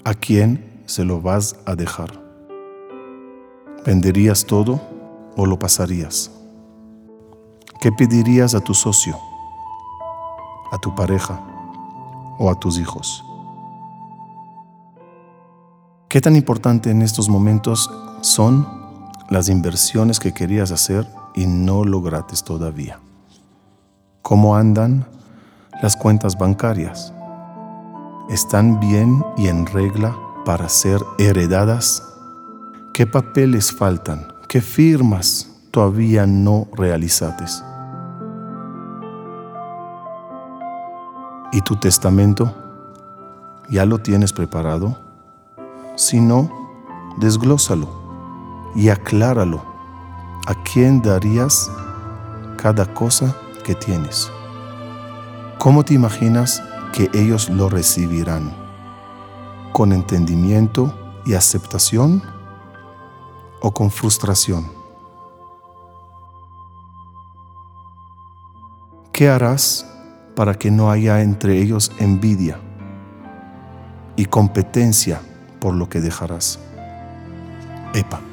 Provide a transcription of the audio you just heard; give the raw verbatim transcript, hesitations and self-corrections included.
¿A quién se lo vas a dejar? ¿Venderías todo o lo pasarías? ¿Qué pedirías a tu socio, a tu pareja o a tus hijos? ¿Qué tan importante en estos momentos son las inversiones que querías hacer y no lograste todavía? ¿Cómo andan las cuentas bancarias? ¿Están bien y en regla para ser heredadas? ¿Qué papeles faltan? ¿Qué firmas todavía no realizaste? ¿Y tu testamento? ¿Ya lo tienes preparado? Si no, desglósalo y acláralo. ¿A quién darías cada cosa que tienes? ¿Cómo te imaginas que ellos lo recibirán? ¿Con entendimiento y aceptación o con frustración? ¿Qué harás para que no haya entre ellos envidia y competencia por lo que dejarás? Epa.